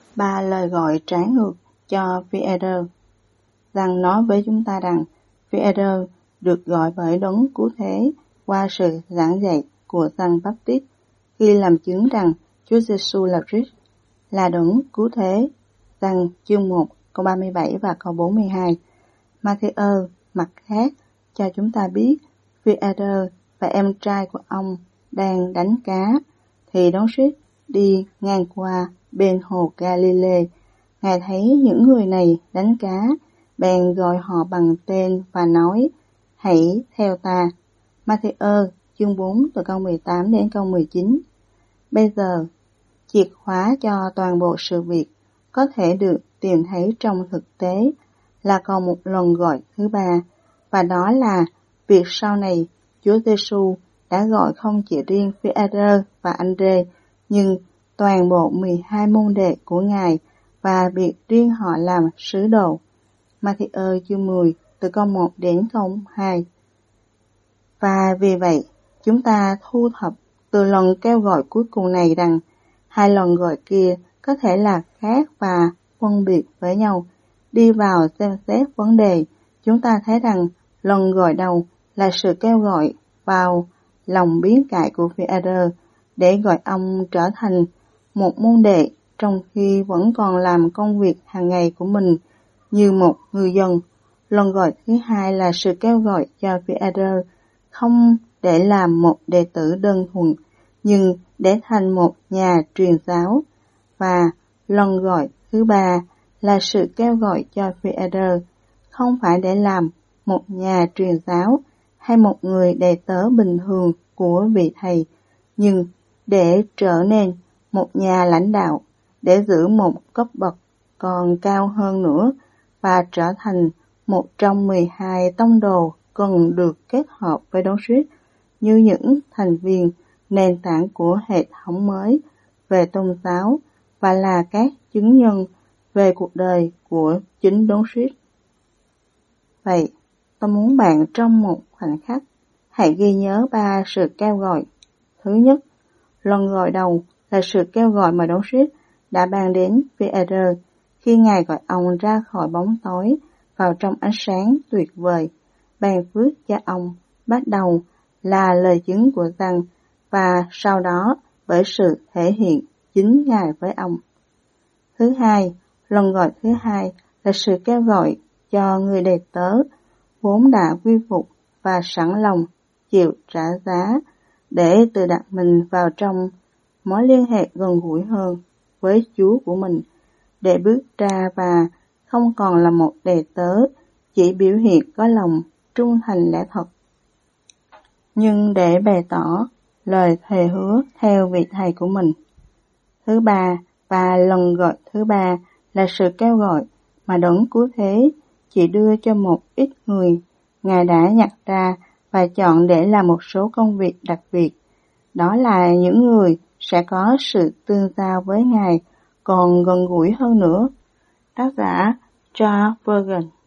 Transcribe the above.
Ba lời gọi trái ngược cho Phi-e-rơ. Giăng nói với chúng ta rằng Phi-e-rơ được gọi bởi đấng cứu thế qua sự giảng dạy của Giăng Báp-tít khi làm chứng rằng Chúa Giêsu là Christ, là đấng cứu thế. Giăng chương 1 câu 37 và câu 42. Ma-thi-ơ mặt khác cho chúng ta biết Phi-e-rơ và em trai của ông đang đánh cá, thì đấng Christ đi ngang qua bên hồ Ga-li-lê. Ngài thấy những người này đánh cá, bèn gọi họ bằng tên và nói: hãy theo ta. Ma-thi-ơ chương 4 từ câu 18 đến câu 19. Bây giờ, chìa khóa cho toàn bộ sự việc có thể được tìm thấy trong thực tế là còn một lần gọi thứ ba, và đó là việc sau này Chúa Giêsu đã gọi không chỉ riêng Phi-e-rơ và Ândrê, nhưng toàn bộ 12 môn đệ của Ngài và biệt riêng họ làm sứ đồ. Ma-thi-ơ chương 10 từ câu 1 đến câu 2. Và vì vậy, chúng ta thu thập từ lần kêu gọi cuối cùng này rằng hai lần gọi kia có thể là khác và phân biệt với nhau. Đi vào xem xét vấn đề, chúng ta thấy rằng lần gọi đầu là sự kêu gọi vào lòng biến cải của Phi-e-rơ để gọi ông trở thành một môn đệ trong khi vẫn còn làm công việc hàng ngày của mình như một người dân. Lần gọi thứ hai là sự kêu gọi cho Phi-e-rơ không để làm một đệ tử đơn thuần, nhưng để thành một nhà truyền giáo. Và lần gọi thứ ba là sự kêu gọi cho Phi-e-rơ không phải để làm một nhà truyền giáo hay một người đệ tớ bình thường của vị thầy, nhưng để trở nên một nhà lãnh đạo, để giữ một cấp bậc còn cao hơn nữa và trở thành một trong 12 tông đồ cần được kết hợp với đấng Christ như những thành viên nền tảng của hệ thống mới về tôn giáo và là các chứng nhân về cuộc đời của chính đấng Christ. Vậy, tôi muốn bạn trong một khoảnh khắc hãy ghi nhớ ba sự kêu gọi. Thứ nhất, lần gọi đầu là sự kêu gọi mà đấng Christ đã ban đến Phi-e-rơ khi Ngài gọi ông ra khỏi bóng tối vào trong ánh sáng tuyệt vời, ban phước cho ông. Bắt đầu là lời chứng của Giăng và sau đó bởi sự thể hiện chính Ngài với ông. Thứ hai, lần gọi thứ hai là sự kêu gọi cho người đệ tớ vốn đã quy phục và sẵn lòng chịu trả giá để tự đặt mình vào trong mối liên hệ gần gũi hơn với Chúa của mình, để bước ra và không còn là một đệ tớ chỉ biểu hiện có lòng trung thành lẽ thật, nhưng để bày tỏ lời thề hứa theo vị thầy của mình. Thứ ba, và lần gọi thứ ba là sự kêu gọi mà đấng cứu thế chỉ đưa cho một ít người Ngài đã nhặt ra và chọn để làm một số công việc đặc biệt. Đó là những người sẽ có sự tương giao với Ngài còn gần gũi hơn nữa. Tác giả Charles Spurgeon.